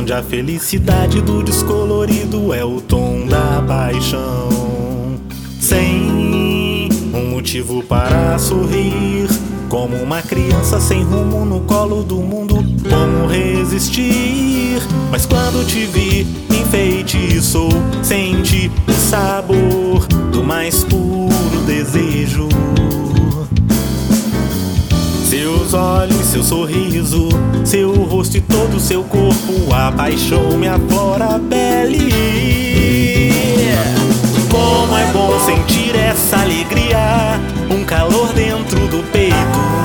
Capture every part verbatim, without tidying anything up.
onde a felicidade do descolorido é o tom da paixão. Sem um motivo para sorrir, como uma criança sem rumo no colo do mundo. Como resistir? Mas quando te vi, me enfeitiçou. Senti o sabor do mais puro desejo. Seus olhos, seu sorriso, seu rosto e todo o seu corpo, a paixão me aflora a pele. Como é bom sentir essa alegria, um calor dentro do peito.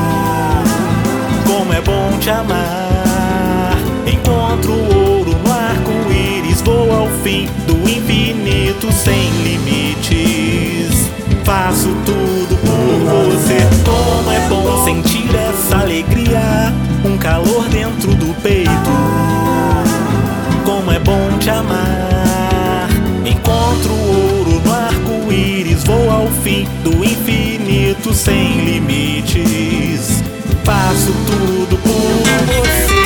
Como é bom te amar, encontro ouro no arco-íris, vou ao fim do infinito sem limites. Faço tudo por você. Como é bom sentir essa alegria, um calor dentro do peito. Como é bom te amar, encontro ouro no arco-íris, vou ao fim do infinito sem limites. Faço tudo por você.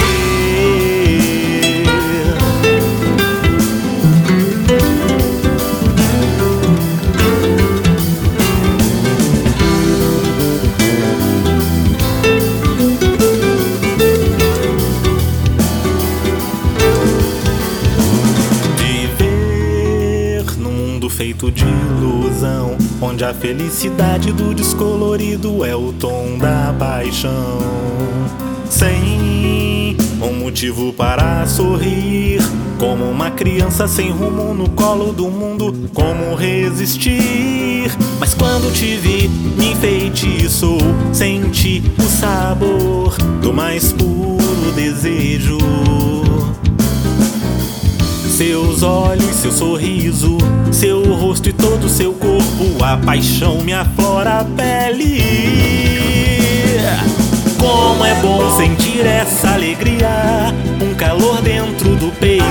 Feito de ilusão, onde a felicidade do descolorido é o tom da paixão. Sem um motivo para sorrir, como uma criança sem rumo no colo do mundo. Como resistir? Mas quando te vi, me enfeitiçou. Senti o sabor do mais puro desejo. Seus olhos, seu sorriso, seu rosto e todo o seu corpo, a paixão me aflora a pele. Como é bom sentir essa alegria, um calor dentro do peito.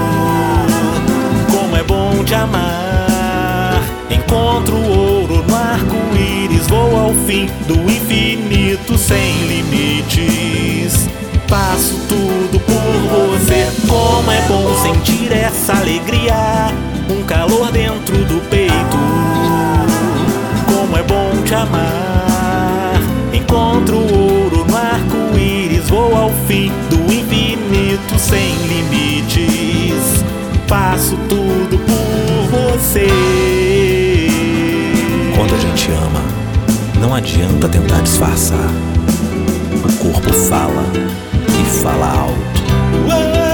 Como é bom te amar, encontro ouro no arco-íris, vou ao fim do infinito sem limites. Faço tudo por você. Como é bom sentir essa alegria, um calor dentro do peito. Como é bom te amar, encontro ouro no arco-íris, vou ao fim do infinito sem limites. Faço tudo por você. Quando a gente ama, não adianta tentar disfarçar. O corpo fala e fala alto.